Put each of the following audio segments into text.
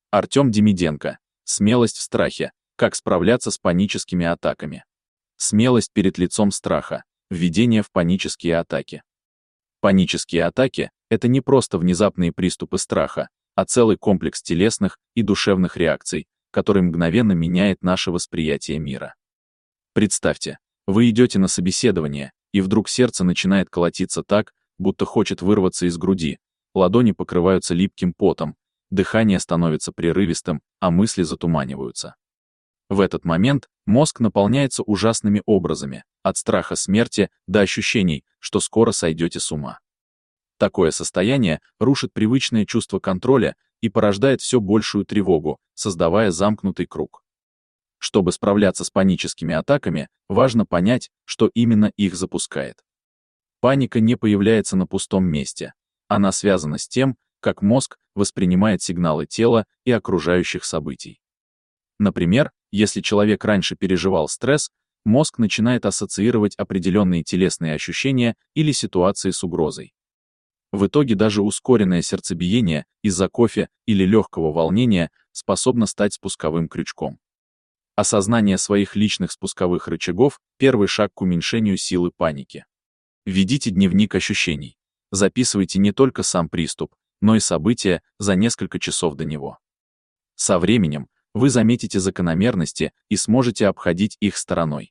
Артем Демиденко. Смелость в страхе. Как справляться с паническими атаками. Смелость перед лицом страха. Введение в панические атаки. Панические атаки – это не просто внезапные приступы страха, а целый комплекс телесных и душевных реакций, который мгновенно меняет наше восприятие мира. Представьте, вы идете на собеседование, и вдруг сердце начинает колотиться так, будто хочет вырваться из груди, ладони покрываются липким потом, дыхание становится прерывистым, а мысли затуманиваются. В этот момент мозг наполняется ужасными образами, от страха смерти до ощущений, что скоро сойдете с ума. Такое состояние рушит привычное чувство контроля и порождает все большую тревогу, создавая замкнутый круг. Чтобы справляться с паническими атаками, важно понять, что именно их запускает. Паника не появляется на пустом месте. Она связана с тем, как мозг воспринимает сигналы тела и окружающих событий. Например, если человек раньше переживал стресс, мозг начинает ассоциировать определенные телесные ощущения или ситуации с угрозой. В итоге даже ускоренное сердцебиение из-за кофе или легкого волнения способно стать спусковым крючком. Осознание своих личных спусковых рычагов – первый шаг к уменьшению силы паники. Ведите дневник ощущений. Записывайте не только сам приступ, но и события за несколько часов до него. Со временем вы заметите закономерности и сможете обходить их стороной.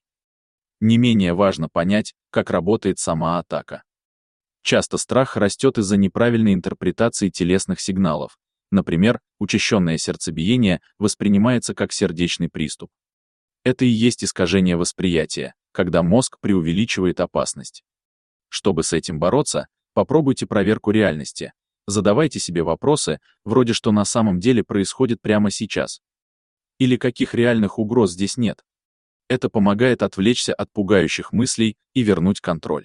Не менее важно понять, как работает сама атака. Часто страх растет из-за неправильной интерпретации телесных сигналов. Например, учащенное сердцебиение воспринимается как сердечный приступ. Это и есть искажение восприятия, когда мозг преувеличивает опасность. Чтобы с этим бороться, попробуйте проверку реальности. Задавайте себе вопросы, вроде что на самом деле происходит прямо сейчас. Или каких реальных угроз здесь нет. Это помогает отвлечься от пугающих мыслей и вернуть контроль.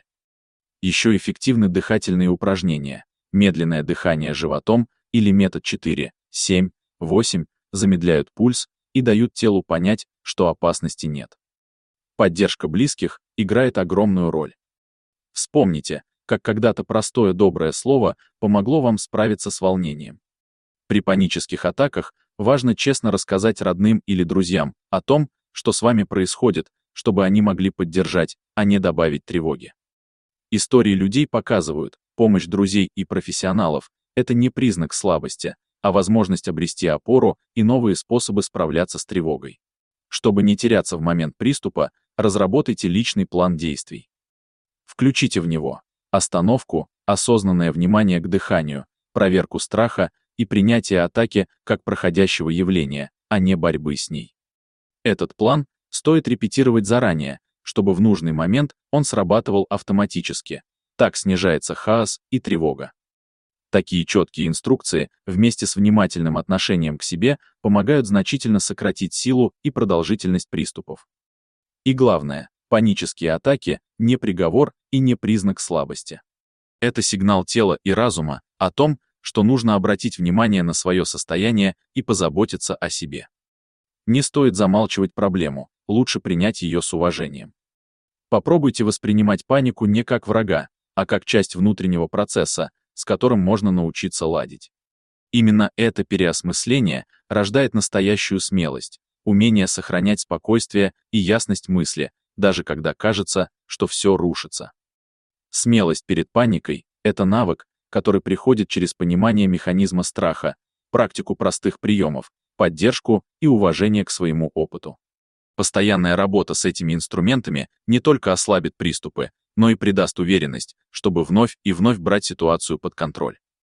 Еще эффективны дыхательные упражнения, медленное дыхание животом или метод 4, 7, 8 замедляют пульс и дают телу понять, что опасности нет. Поддержка близких играет огромную роль. Вспомните, как когда-то простое доброе слово помогло вам справиться с волнением. При панических атаках важно честно рассказать родным или друзьям о том, что с вами происходит, чтобы они могли поддержать, а не добавить тревоги. Истории людей показывают, помощь друзей и профессионалов – это не признак слабости, а возможность обрести опору и новые способы справляться с тревогой. Чтобы не теряться в момент приступа, разработайте личный план действий. Включите в него остановку, осознанное внимание к дыханию, проверку страха и принятие атаки как проходящего явления, а не борьбы с ней. Этот план стоит репетировать заранее, чтобы в нужный момент он срабатывал автоматически. Так снижается хаос и тревога. Такие четкие инструкции вместе с внимательным отношением к себе помогают значительно сократить силу и продолжительность приступов. И главное, панические атаки – не приговор и не признак слабости. Это сигнал тела и разума о том, что нужно обратить внимание на свое состояние и позаботиться о себе. Не стоит замалчивать проблему, лучше принять ее с уважением. Попробуйте воспринимать панику не как врага, а как часть внутреннего процесса, с которым можно научиться ладить. Именно это переосмысление рождает настоящую смелость, умение сохранять спокойствие и ясность мысли, даже когда кажется, что все рушится. Смелость перед паникой – это навык, который приходит через понимание механизма страха, практику простых приемов, поддержку и уважение к своему опыту. Постоянная работа с этими инструментами не только ослабит приступы, но и придаст уверенность, чтобы вновь и вновь брать ситуацию под контроль.